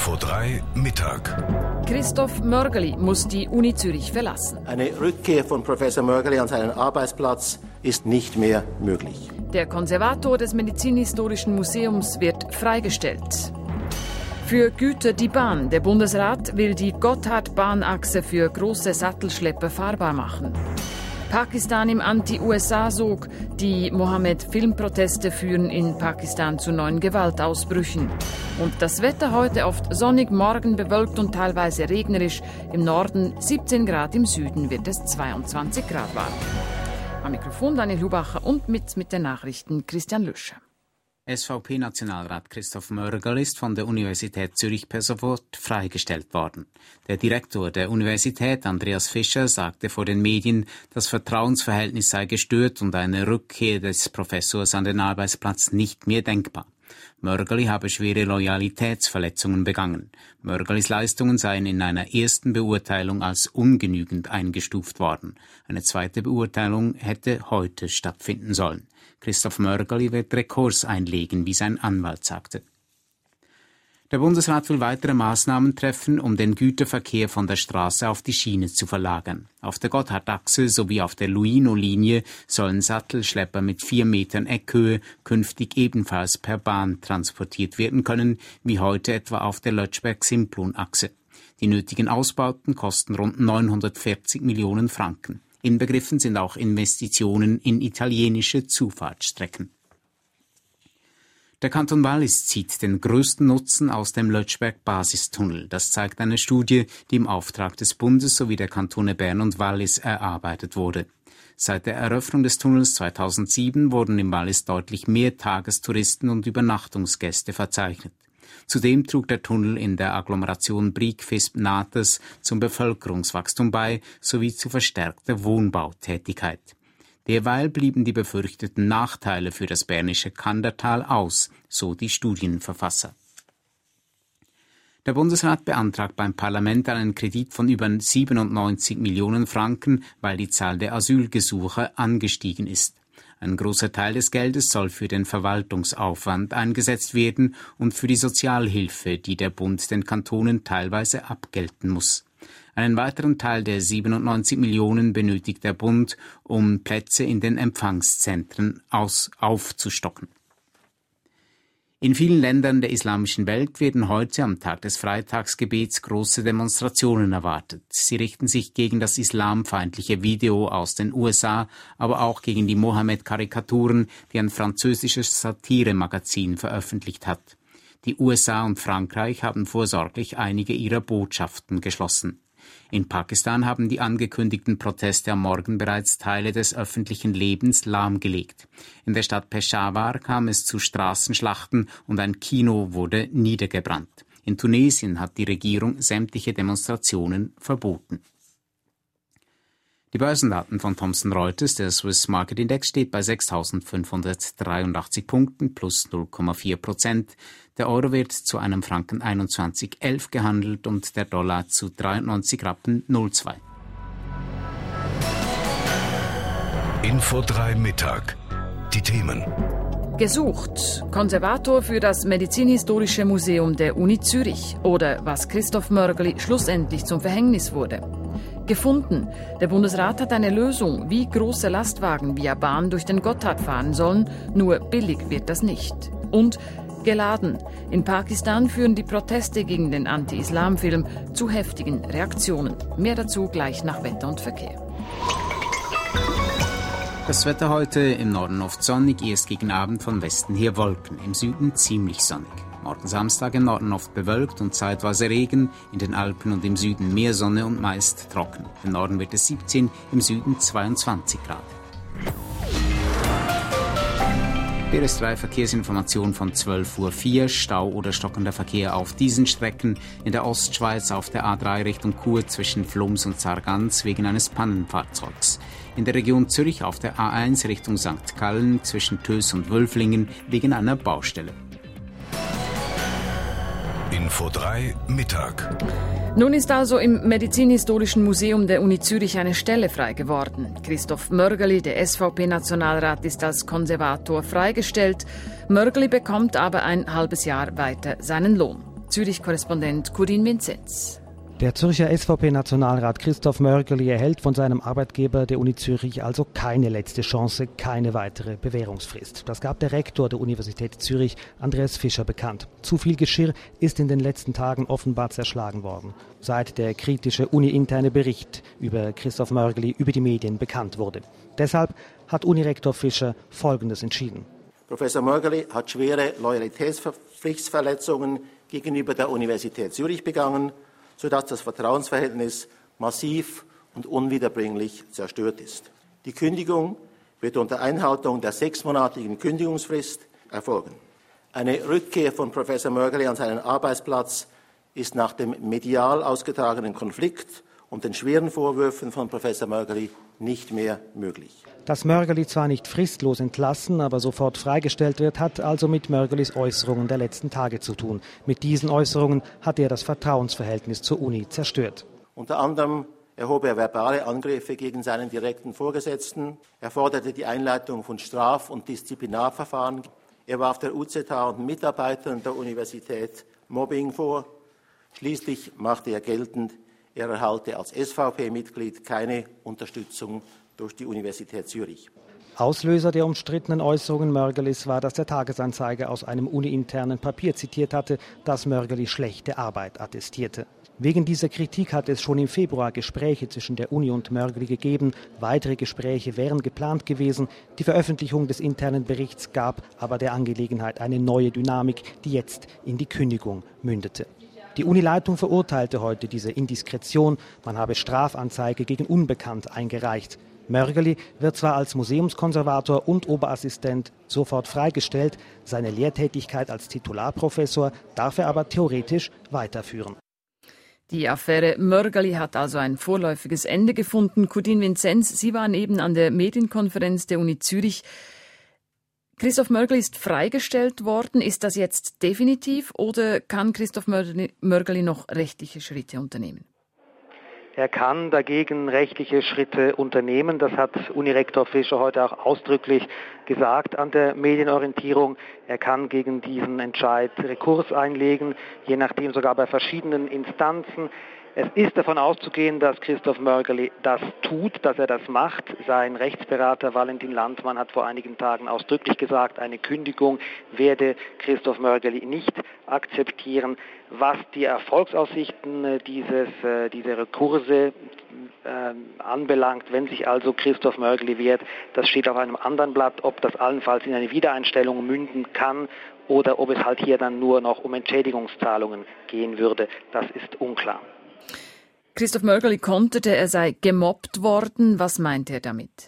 Info 3 Mittag. Christoph Mörgeli muss die Uni Zürich verlassen. Eine Rückkehr von Professor Mörgeli an seinen Arbeitsplatz ist nicht mehr möglich. Der Konservator des Medizinhistorischen Museums wird freigestellt. Für Güter die Bahn. Der Bundesrat will die Gotthard-Bahnachse für große Sattelschlepper fahrbar machen. Pakistan im Anti-USA-Sog. Die Mohammed-Filmproteste führen in Pakistan zu neuen Gewaltausbrüchen. Und das Wetter heute oft sonnig, morgen bewölkt und teilweise regnerisch. Im Norden 17 Grad, im Süden wird es 22 Grad warm. Am Mikrofon Daniel Hubacher und mit den Nachrichten Christian Lüscher. SVP-Nationalrat Christoph Mörgeli ist von der Universität Zürich per sofort freigestellt worden. Der Direktor der Universität, Andreas Fischer, sagte vor den Medien, das Vertrauensverhältnis sei gestört und eine Rückkehr des Professors an den Arbeitsplatz nicht mehr denkbar. Mörgeli habe schwere Loyalitätsverletzungen begangen. Mörgelis Leistungen seien in einer ersten Beurteilung als ungenügend eingestuft worden. Eine zweite Beurteilung hätte heute stattfinden sollen. Christoph Mörgeli wird Rekurs einlegen, wie sein Anwalt sagte. Der Bundesrat will weitere Maßnahmen treffen, um den Güterverkehr von der Straße auf die Schiene zu verlagern. Auf der Gotthardachse sowie auf der Luino-Linie sollen Sattelschlepper mit 4 Metern Eckhöhe künftig ebenfalls per Bahn transportiert werden können, wie heute etwa auf der Lötschberg-Simplon-Achse. Die nötigen Ausbauten kosten rund 940 Millionen Franken. Inbegriffen sind auch Investitionen in italienische Zufahrtsstrecken. Der Kanton Wallis zieht den größten Nutzen aus dem Lötschberg-Basistunnel. Das zeigt eine Studie, die im Auftrag des Bundes sowie der Kantone Bern und Wallis erarbeitet wurde. Seit der Eröffnung des Tunnels 2007 wurden im Wallis deutlich mehr Tagestouristen und Übernachtungsgäste verzeichnet. Zudem trug der Tunnel in der Agglomeration Brieg-Visp-Natas zum Bevölkerungswachstum bei, sowie zu verstärkter Wohnbautätigkeit. Derweil blieben die befürchteten Nachteile für das bernische Kandertal aus, so die Studienverfasser. Der Bundesrat beantragt beim Parlament einen Kredit von über 97 Millionen Franken, weil die Zahl der Asylgesuche angestiegen ist. Ein großer Teil des Geldes soll für den Verwaltungsaufwand eingesetzt werden und für die Sozialhilfe, die der Bund den Kantonen teilweise abgelten muss. Einen weiteren Teil der 97 Millionen benötigt der Bund, um Plätze in den Empfangszentren aufzustocken. In vielen Ländern der islamischen Welt werden heute am Tag des Freitagsgebets große Demonstrationen erwartet. Sie richten sich gegen das islamfeindliche Video aus den USA, aber auch gegen die Mohammed-Karikaturen, die ein französisches Satiremagazin veröffentlicht hat. Die USA und Frankreich haben vorsorglich einige ihrer Botschaften geschlossen. In Pakistan haben die angekündigten Proteste am Morgen bereits Teile des öffentlichen Lebens lahmgelegt. In der Stadt Peshawar kam es zu Straßenschlachten und ein Kino wurde niedergebrannt. In Tunesien hat die Regierung sämtliche Demonstrationen verboten. Die Börsendaten von Thomson Reuters, der Swiss Market Index, steht bei 6.583 Punkten plus 0,4%. Der Euro wird zu einem Franken 21,11 gehandelt und der Dollar zu 93 Rappen 0,2. Info 3 Mittag. Die Themen. Gesucht. Konservator für das Medizinhistorische Museum der Uni Zürich. Oder was Christoph Mörgeli schlussendlich zum Verhängnis wurde. Gefunden. Der Bundesrat hat eine Lösung, wie große Lastwagen via Bahn durch den Gotthard fahren sollen. Nur billig wird das nicht. Und geladen. In Pakistan führen die Proteste gegen den Anti-Islam-Film zu heftigen Reaktionen. Mehr dazu gleich nach Wetter und Verkehr. Das Wetter heute: im Norden oft sonnig, erst gegen Abend von Westen her Wolken, im Süden ziemlich sonnig. Morgen Samstag im Norden oft bewölkt und zeitweise Regen, in den Alpen und im Süden mehr Sonne und meist trocken. Im Norden wird es 17, im Süden 22 Grad. BRS3 Verkehrsinformation von 12.04 Uhr. Stau oder stockender Verkehr auf diesen Strecken. In der Ostschweiz auf der A3 Richtung Chur zwischen Flums und Sargans wegen eines Pannenfahrzeugs. In der Region Zürich auf der A1 Richtung St. Gallen zwischen Tös und Wülflingen wegen einer Baustelle. Info 3 Mittag. Nun ist also im Medizinhistorischen Museum der Uni Zürich eine Stelle frei geworden. Christoph Mörgeli, der SVP-Nationalrat, ist als Konservator freigestellt. Mörgeli bekommt aber ein halbes Jahr weiter seinen Lohn. Zürich-Korrespondent Kudin Vinzenz. Der Zürcher SVP-Nationalrat Christoph Mörgeli erhält von seinem Arbeitgeber der Uni Zürich also keine letzte Chance, keine weitere Bewährungsfrist. Das gab der Rektor der Universität Zürich, Andreas Fischer, bekannt. Zu viel Geschirr ist in den letzten Tagen offenbar zerschlagen worden, seit der kritische uni-interne Bericht über Christoph Mörgeli über die Medien bekannt wurde. Deshalb hat Unirektor Fischer Folgendes entschieden. Professor Mörgeli hat schwere Loyalitätspflichtverletzungen gegenüber der Universität Zürich begangen, sodass das Vertrauensverhältnis massiv und unwiederbringlich zerstört ist. Die Kündigung wird unter Einhaltung der 6-monatigen Kündigungsfrist erfolgen. Eine Rückkehr von Professor Mörgeli an seinen Arbeitsplatz ist nach dem medial ausgetragenen Konflikt und den schweren Vorwürfen von Professor Mörgeli nicht mehr möglich. Dass Mörgeli zwar nicht fristlos entlassen, aber sofort freigestellt wird, hat also mit Mörgelis Äußerungen der letzten Tage zu tun. Mit diesen Äußerungen hat er das Vertrauensverhältnis zur Uni zerstört. Unter anderem erhob er verbale Angriffe gegen seinen direkten Vorgesetzten. Er forderte die Einleitung von Straf- und Disziplinarverfahren. Er warf der UZH und Mitarbeitern der Universität Mobbing vor. Schließlich machte er geltend, er erhalte als SVP-Mitglied keine Unterstützung durch die Universität Zürich. Auslöser der umstrittenen Äußerungen Mörgelis war, dass der Tagesanzeiger aus einem uni-internen Papier zitiert hatte, das Mörgeli schlechte Arbeit attestierte. Wegen dieser Kritik hat es schon im Februar Gespräche zwischen der Uni und Mörgeli gegeben. Weitere Gespräche wären geplant gewesen. Die Veröffentlichung des internen Berichts gab aber der Angelegenheit eine neue Dynamik, die jetzt in die Kündigung mündete. Die Unileitung verurteilte heute diese Indiskretion. Man habe Strafanzeige gegen Unbekannt eingereicht. Mörgeli wird zwar als Museumskonservator und Oberassistent sofort freigestellt, seine Lehrtätigkeit als Titularprofessor darf er aber theoretisch weiterführen. Die Affäre Mörgeli hat also ein vorläufiges Ende gefunden. Kudin Vinzenz, Sie waren eben an der Medienkonferenz der Uni Zürich. Christoph Mörgeli ist freigestellt worden. Ist das jetzt definitiv oder kann Christoph Mörgeli noch rechtliche Schritte unternehmen? Er kann dagegen rechtliche Schritte unternehmen. Das hat Unirektor Fischer heute auch ausdrücklich gesagt an der Medienorientierung. Er kann gegen diesen Entscheid Rekurs einlegen, je nachdem sogar bei verschiedenen Instanzen. Es ist davon auszugehen, dass Christoph Mörgeli das tut, dass er das macht. Sein Rechtsberater Valentin Landmann hat vor einigen Tagen ausdrücklich gesagt, eine Kündigung werde Christoph Mörgeli nicht akzeptieren. Was die Erfolgsaussichten dieser Rekurse anbelangt, wenn sich also Christoph Mörgeli wehrt, das steht auf einem anderen Blatt, ob das allenfalls in eine Wiedereinstellung münden kann oder ob es halt hier dann nur noch um Entschädigungszahlungen gehen würde, das ist unklar. Christoph Mörgeli konterte, er sei gemobbt worden. Was meint er damit?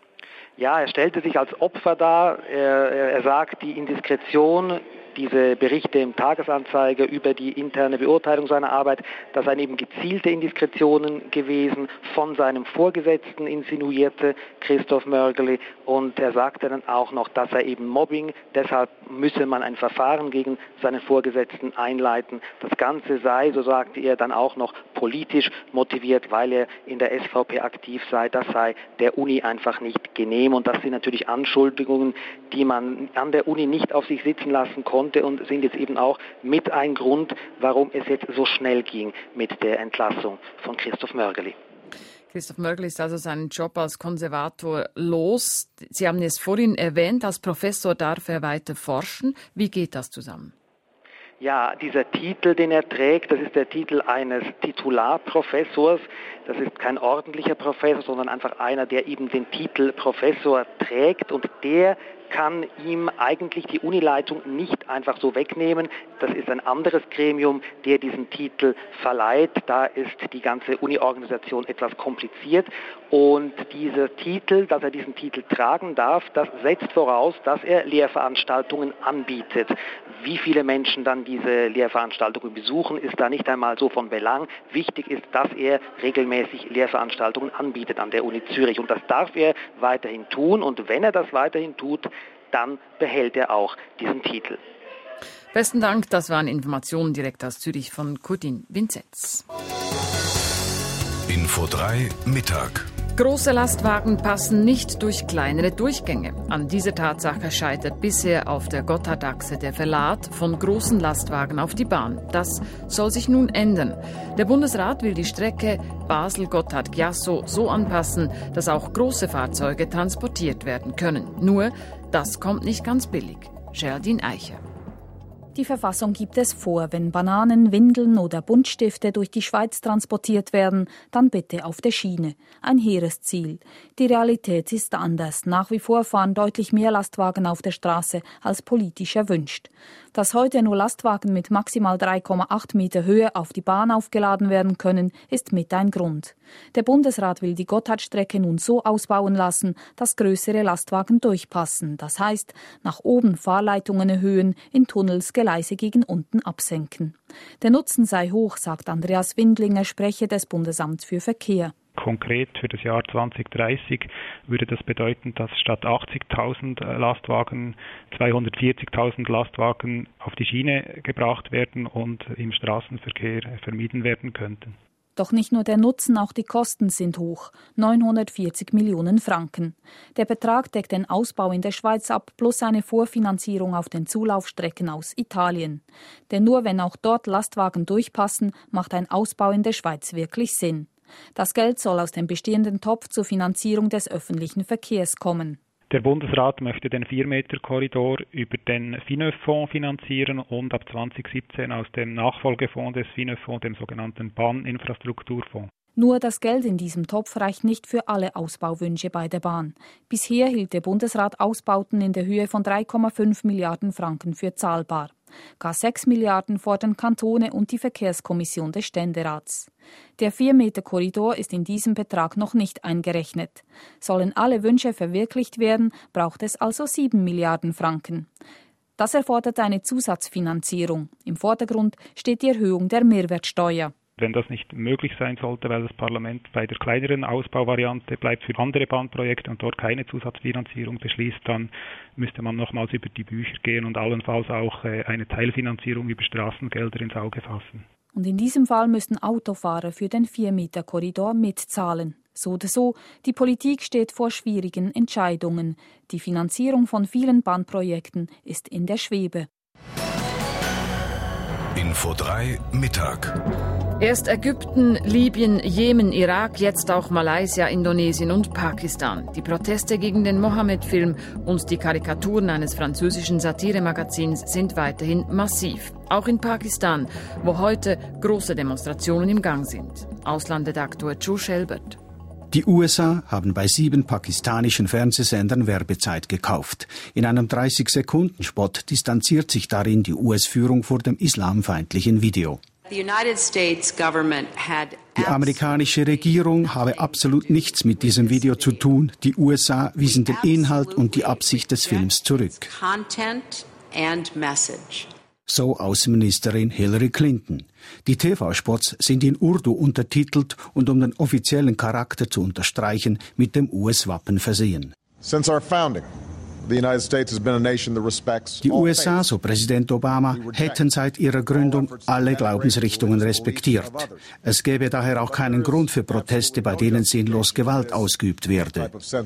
Ja, er stellte sich als Opfer dar. Er sagt, die Indiskretion, diese Berichte im Tagesanzeiger über die interne Beurteilung seiner Arbeit, das seien eben gezielte Indiskretionen gewesen, von seinem Vorgesetzten insinuierte Christoph Mörgeli. Und er sagte dann auch noch, das sei eben Mobbing, deshalb müsse man ein Verfahren gegen seinen Vorgesetzten einleiten. Das Ganze sei, so sagte er, dann auch noch politisch motiviert, weil er in der SVP aktiv sei. Das sei der Uni einfach nicht genehm. Und das sind natürlich Anschuldigungen, die man an der Uni nicht auf sich sitzen lassen konnte und sind jetzt eben auch mit ein Grund, warum es jetzt so schnell ging mit der Entlassung von Christoph Mörgeli. Christoph Mörgeli ist also seinen Job als Konservator los. Sie haben es vorhin erwähnt, als Professor darf er weiter forschen. Wie geht das zusammen? Ja, dieser Titel, den er trägt, das ist der Titel eines Titularprofessors. Das ist kein ordentlicher Professor, sondern einfach einer, der eben den Titel Professor trägt und der kann ihm eigentlich die Unileitung nicht einfach so wegnehmen. Das ist ein anderes Gremium, der diesen Titel verleiht. Da ist die ganze Uni-Organisation etwas kompliziert. Und dieser Titel, dass er diesen Titel tragen darf, das setzt voraus, dass er Lehrveranstaltungen anbietet. Wie viele Menschen dann diese Lehrveranstaltungen besuchen, ist da nicht einmal so von Belang. Wichtig ist, dass er regelmäßig Lehrveranstaltungen anbietet an der Uni Zürich. Und das darf er weiterhin tun. Und wenn er das weiterhin tut, dann behält er auch diesen Titel. Besten Dank, das waren Informationen direkt aus Zürich von Kudin Vinzenz. Info 3 Mittag. Große Lastwagen passen nicht durch kleinere Durchgänge. An dieser Tatsache scheitert bisher auf der Gotthardachse der Verlad von großen Lastwagen auf die Bahn. Das soll sich nun ändern. Der Bundesrat will die Strecke Basel-Gotthard-Giasso so anpassen, dass auch große Fahrzeuge transportiert werden können. Nur, das kommt nicht ganz billig. Geraldine Eicher. Die Verfassung gibt es vor, wenn Bananen, Windeln oder Buntstifte durch die Schweiz transportiert werden, dann bitte auf der Schiene. Ein hehres Ziel. Die Realität ist anders. Nach wie vor fahren deutlich mehr Lastwagen auf der Straße, als politisch erwünscht. Dass heute nur Lastwagen mit maximal 3,8 Meter Höhe auf die Bahn aufgeladen werden können, ist mit ein Grund. Der Bundesrat will die Gotthardstrecke nun so ausbauen lassen, dass größere Lastwagen durchpassen. Das heißt, nach oben Fahrleitungen erhöhen, in Tunnels Gleise gegen unten absenken. Der Nutzen sei hoch, sagt Andreas Windlinger, Sprecher des Bundesamts für Verkehr. Konkret für das Jahr 2030 würde das bedeuten, dass statt 80.000 Lastwagen 240.000 Lastwagen auf die Schiene gebracht werden und im Straßenverkehr vermieden werden könnten. Doch nicht nur der Nutzen, auch die Kosten sind hoch. 940 Millionen Franken. Der Betrag deckt den Ausbau in der Schweiz ab, plus eine Vorfinanzierung auf den Zulaufstrecken aus Italien. Denn nur wenn auch dort Lastwagen durchpassen, macht ein Ausbau in der Schweiz wirklich Sinn. Das Geld soll aus dem bestehenden Topf zur Finanzierung des öffentlichen Verkehrs kommen. Der Bundesrat möchte den 4-Meter-Korridor über den FINÖV-Fonds finanzieren und ab 2017 aus dem Nachfolgefonds des FINÖV-Fonds, dem sogenannten Bahninfrastrukturfonds. Nur das Geld in diesem Topf reicht nicht für alle Ausbauwünsche bei der Bahn. Bisher hielt der Bundesrat Ausbauten in der Höhe von 3,5 Milliarden Franken für zahlbar. Gar 6 Milliarden fordern Kantone und die Verkehrskommission des Ständerats. Der 4-Meter-Korridor ist in diesem Betrag noch nicht eingerechnet. Sollen alle Wünsche verwirklicht werden, braucht es also 7 Milliarden Franken. Das erfordert eine Zusatzfinanzierung. Im Vordergrund steht die Erhöhung der Mehrwertsteuer. Wenn das nicht möglich sein sollte, weil das Parlament bei der kleineren Ausbauvariante bleibt für andere Bahnprojekte und dort keine Zusatzfinanzierung beschließt, dann müsste man nochmals über die Bücher gehen und allenfalls auch eine Teilfinanzierung über Straßengelder ins Auge fassen. Und in diesem Fall müssten Autofahrer für den 4-Meter-Korridor mitzahlen. So oder so, die Politik steht vor schwierigen Entscheidungen. Die Finanzierung von vielen Bahnprojekten ist in der Schwebe. Info 3 Mittag. Erst Ägypten, Libyen, Jemen, Irak, jetzt auch Malaysia, Indonesien und Pakistan. Die Proteste gegen den Mohammed-Film und die Karikaturen eines französischen Satiremagazins sind weiterhin massiv. Auch in Pakistan, wo heute große Demonstrationen im Gang sind. Auslandredaktor Joe Schelbert. Die USA haben bei 7 pakistanischen Fernsehsendern Werbezeit gekauft. In einem 30-Sekunden-Spot distanziert sich darin die US-Führung vor dem islamfeindlichen Video. Die amerikanische Regierung habe absolut nichts mit diesem Video zu tun. Die USA wiesen den Inhalt und die Absicht des Films zurück. So Außenministerin Hillary Clinton. Die TV-Spots sind in Urdu untertitelt und um den offiziellen Charakter zu unterstreichen mit dem US-Wappen versehen. Die USA, so Präsident Obama, hätten seit ihrer Gründung alle Glaubensrichtungen respektiert. Es gäbe daher auch keinen Grund für Proteste, bei denen sinnlos Gewalt ausgeübt werde.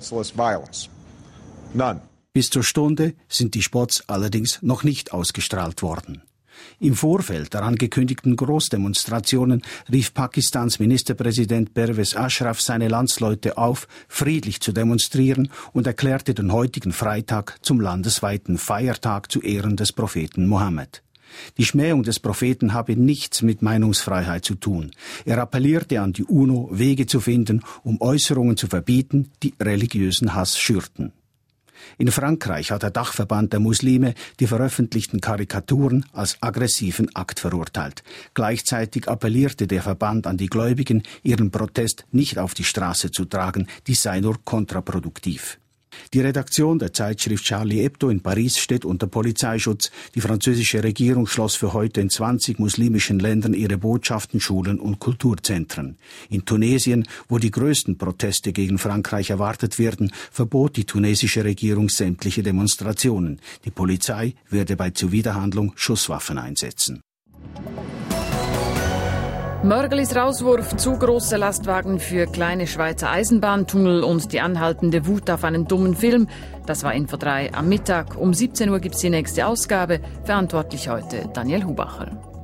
Bis zur Stunde sind die Spots allerdings noch nicht ausgestrahlt worden. Im Vorfeld der angekündigten Großdemonstrationen rief Pakistans Ministerpräsident Pervez Ashraf seine Landsleute auf, friedlich zu demonstrieren und erklärte den heutigen Freitag zum landesweiten Feiertag zu Ehren des Propheten Mohammed. Die Schmähung des Propheten habe nichts mit Meinungsfreiheit zu tun. Er appellierte an die UNO, Wege zu finden, um Äußerungen zu verbieten, die religiösen Hass schürten. In Frankreich hat der Dachverband der Muslime die veröffentlichten Karikaturen als aggressiven Akt verurteilt. Gleichzeitig appellierte der Verband an die Gläubigen, ihren Protest nicht auf die Straße zu tragen, dies sei nur kontraproduktiv. Die Redaktion der Zeitschrift Charlie Hebdo in Paris steht unter Polizeischutz. Die französische Regierung schloss für heute in 20 muslimischen Ländern ihre Botschaften, Schulen und Kulturzentren. In Tunesien, wo die größten Proteste gegen Frankreich erwartet werden, verbot die tunesische Regierung sämtliche Demonstrationen. Die Polizei werde bei Zuwiderhandlung Schusswaffen einsetzen. Mörgelis Rauswurf, zu große Lastwagen für kleine Schweizer Eisenbahntunnel und die anhaltende Wut auf einen dummen Film. Das war Info 3 am Mittag. Um 17 Uhr gibt es die nächste Ausgabe. Verantwortlich heute Daniel Hubacher.